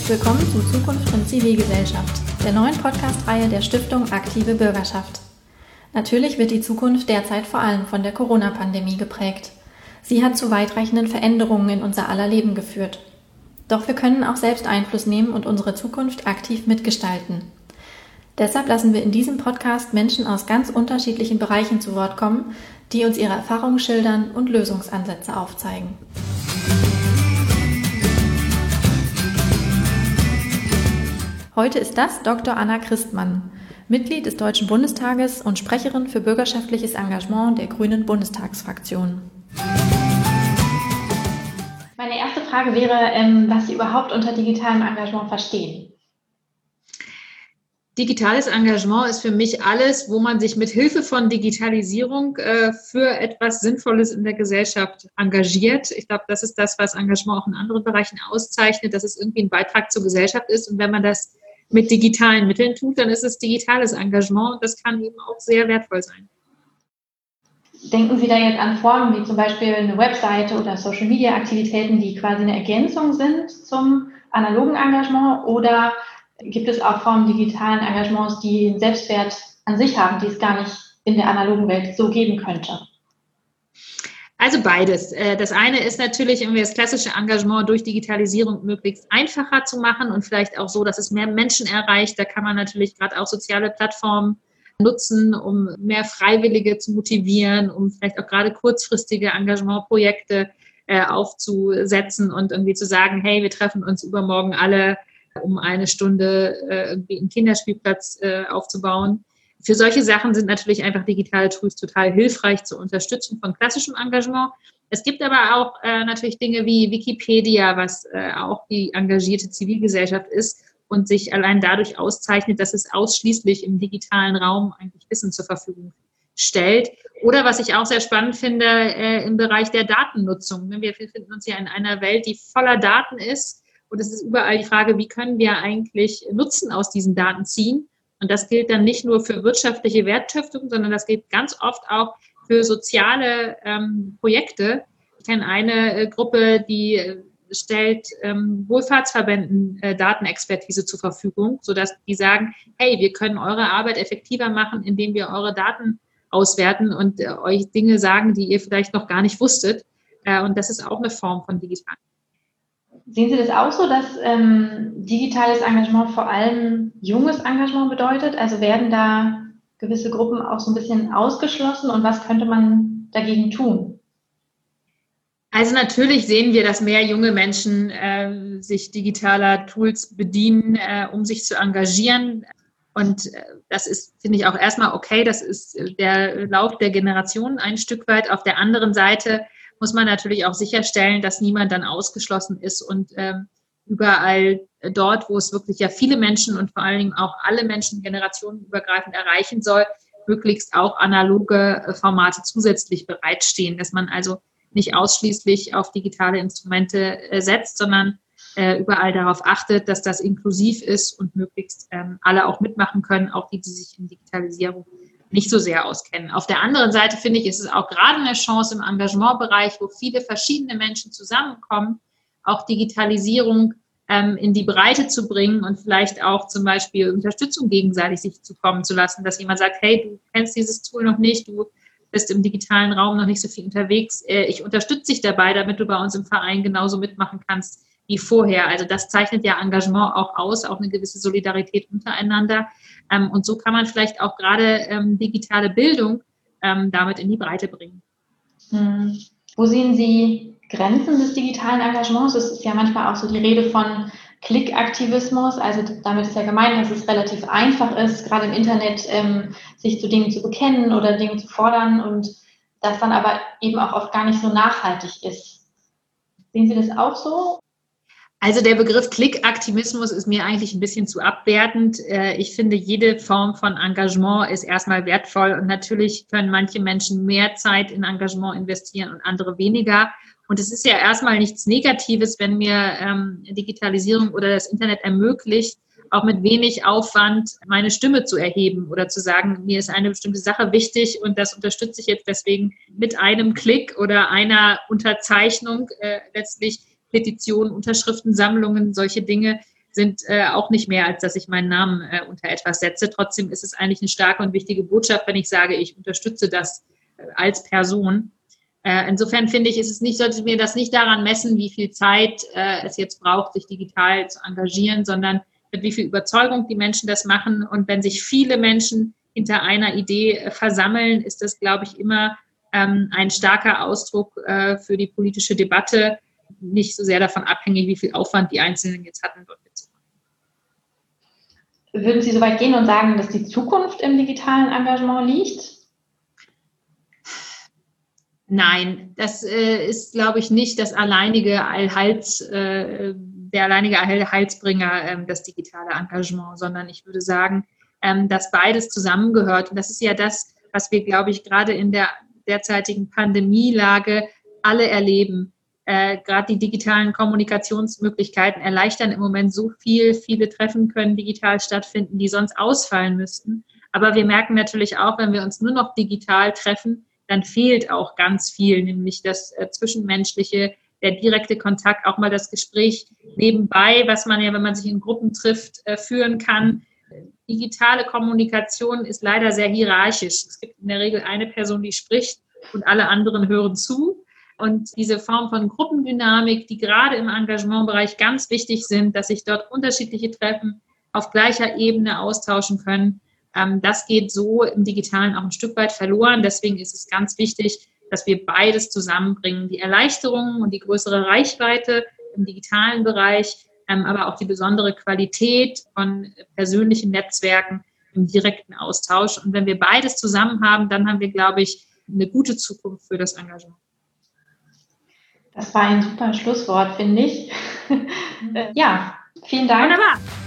Herzlich willkommen zu Zukunft und Zivilgesellschaft, der neuen Podcast-Reihe der Stiftung Aktive Bürgerschaft. Natürlich wird die Zukunft derzeit vor allem von der Corona-Pandemie geprägt. Sie hat zu weitreichenden Veränderungen in unser aller Leben geführt. Doch wir können auch selbst Einfluss nehmen und unsere Zukunft aktiv mitgestalten. Deshalb lassen wir in diesem Podcast Menschen aus ganz unterschiedlichen Bereichen zu Wort kommen, die uns ihre Erfahrungen schildern und Lösungsansätze aufzeigen. Heute ist das Dr. Anna Christmann, Mitglied des Deutschen Bundestages und Sprecherin für bürgerschaftliches Engagement der Grünen Bundestagsfraktion. Meine erste Frage wäre, was Sie überhaupt unter digitalem Engagement verstehen. Digitales Engagement ist für mich alles, wo man sich mit Hilfe von Digitalisierung für etwas Sinnvolles in der Gesellschaft engagiert. Ich glaube, das ist das, was Engagement auch in anderen Bereichen auszeichnet, dass es irgendwie ein Beitrag zur Gesellschaft ist. Und wenn man das mit digitalen Mitteln tut, dann ist es digitales Engagement und das kann eben auch sehr wertvoll sein. Denken Sie da jetzt an Formen wie zum Beispiel eine Webseite oder Social-Media-Aktivitäten, die quasi eine Ergänzung sind zum analogen Engagement, oder gibt es auch Formen digitalen Engagements, die einen Selbstwert an sich haben, die es gar nicht in der analogen Welt so geben könnte? Also beides. Das eine ist natürlich, irgendwie das klassische Engagement durch Digitalisierung möglichst einfacher zu machen und vielleicht auch so, dass es mehr Menschen erreicht. Da kann man natürlich gerade auch soziale Plattformen nutzen, um mehr Freiwillige zu motivieren, um vielleicht auch gerade kurzfristige Engagementprojekte aufzusetzen und irgendwie zu sagen, hey, wir treffen uns übermorgen alle, um eine Stunde irgendwie einen Kinderspielplatz aufzubauen. Für solche Sachen sind natürlich einfach digitale Tools total hilfreich zur Unterstützung von klassischem Engagement. Es gibt aber auch natürlich Dinge wie Wikipedia, was auch die engagierte Zivilgesellschaft ist und sich allein dadurch auszeichnet, dass es ausschließlich im digitalen Raum eigentlich Wissen zur Verfügung stellt. Oder was ich auch sehr spannend finde, im Bereich der Datennutzung. Wir befinden uns ja in einer Welt, die voller Daten ist. Und es ist überall die Frage, wie können wir eigentlich Nutzen aus diesen Daten ziehen? Und das gilt dann nicht nur für wirtschaftliche Wertschöpfung, sondern das gilt ganz oft auch für soziale Projekte. Ich kenne eine Gruppe, die stellt Wohlfahrtsverbänden Datenexpertise zur Verfügung, sodass die sagen, hey, wir können eure Arbeit effektiver machen, indem wir eure Daten auswerten und euch Dinge sagen, die ihr vielleicht noch gar nicht wusstet. Und das ist auch eine Form von digital. Sehen Sie das auch so, dass digitales Engagement vor allem junges Engagement bedeutet? Also werden da gewisse Gruppen auch so ein bisschen ausgeschlossen und was könnte man dagegen tun? Also natürlich sehen wir, dass mehr junge Menschen sich digitaler Tools bedienen, um sich zu engagieren. Und das ist, finde ich, auch erstmal okay. Das ist der Lauf der Generation ein Stück weit. Auf der anderen Seite muss man natürlich auch sicherstellen, dass niemand dann ausgeschlossen ist und überall dort, wo es wirklich ja viele Menschen und vor allen Dingen auch alle Menschen generationenübergreifend erreichen soll, möglichst auch analoge Formate zusätzlich bereitstehen, dass man also nicht ausschließlich auf digitale Instrumente setzt, sondern überall darauf achtet, dass das inklusiv ist und möglichst alle auch mitmachen können, auch die sich in Digitalisierung nicht so sehr auskennen. Auf der anderen Seite finde ich, ist es auch gerade eine Chance im Engagementbereich, wo viele verschiedene Menschen zusammenkommen, auch Digitalisierung in die Breite zu bringen und vielleicht auch zum Beispiel Unterstützung gegenseitig sich zukommen zu lassen, dass jemand sagt, hey, du kennst dieses Tool noch nicht, du bist im digitalen Raum noch nicht so viel unterwegs, ich unterstütze dich dabei, damit du bei uns im Verein genauso mitmachen kannst wie vorher. Also das zeichnet ja Engagement auch aus, auch eine gewisse Solidarität untereinander. Und so kann man vielleicht auch gerade digitale Bildung damit in die Breite bringen. Wo sehen Sie Grenzen des digitalen Engagements? Es ist ja manchmal auch so die Rede von Klickaktivismus. Also damit ist ja gemeint, dass es relativ einfach ist, gerade im Internet sich zu Dingen zu bekennen oder Dinge zu fordern und das dann aber eben auch oft gar nicht so nachhaltig ist. Sehen Sie das auch so? Also der Begriff Klickaktivismus ist mir eigentlich ein bisschen zu abwertend. Ich finde, jede Form von Engagement ist erstmal wertvoll und natürlich können manche Menschen mehr Zeit in Engagement investieren und andere weniger. Und es ist ja erstmal nichts Negatives, wenn mir Digitalisierung oder das Internet ermöglicht, auch mit wenig Aufwand meine Stimme zu erheben oder zu sagen, mir ist eine bestimmte Sache wichtig und das unterstütze ich jetzt deswegen mit einem Klick oder einer Unterzeichnung letztlich Petitionen, Unterschriftensammlungen, solche Dinge. sind auch nicht mehr, als dass ich meinen Namen unter etwas setze. Trotzdem ist es eigentlich eine starke und wichtige Botschaft, wenn ich sage, ich unterstütze das als Person. Insofern finde ich, sollte mir das nicht daran messen, wie viel Zeit es jetzt braucht, sich digital zu engagieren, sondern mit wie viel Überzeugung die Menschen das machen. Und wenn sich viele Menschen hinter einer Idee versammeln, ist das, glaube ich, immer ein starker Ausdruck für die politische Debatte, nicht so sehr davon abhängig, wie viel Aufwand die Einzelnen jetzt hatten, dort mitzumachen. Würden Sie so weit gehen und sagen, dass die Zukunft im digitalen Engagement liegt? Nein, das ist, glaube ich, nicht der alleinige Heilsbringer, das digitale Engagement, sondern ich würde sagen, dass beides zusammengehört. Und das ist ja das, was wir, glaube ich, gerade in der derzeitigen Pandemielage alle erleben. Gerade die digitalen Kommunikationsmöglichkeiten erleichtern im Moment so viel. Viele Treffen können digital stattfinden, die sonst ausfallen müssten. Aber wir merken natürlich auch, wenn wir uns nur noch digital treffen, dann fehlt auch ganz viel, nämlich das Zwischenmenschliche, der direkte Kontakt, auch mal das Gespräch nebenbei, was man ja, wenn man sich in Gruppen trifft, führen kann. Digitale Kommunikation ist leider sehr hierarchisch. Es gibt in der Regel eine Person, die spricht und alle anderen hören zu. Und diese Form von Gruppendynamik, die gerade im Engagementbereich ganz wichtig sind, dass sich dort unterschiedliche Treffen auf gleicher Ebene austauschen können, das geht so im Digitalen auch ein Stück weit verloren. Deswegen ist es ganz wichtig, dass wir beides zusammenbringen. Die Erleichterungen und die größere Reichweite im digitalen Bereich, aber auch die besondere Qualität von persönlichen Netzwerken im direkten Austausch. Und wenn wir beides zusammen haben, dann haben wir, glaube ich, eine gute Zukunft für das Engagement. Das war ein super Schlusswort, finde ich. Ja, vielen Dank. Wunderbar.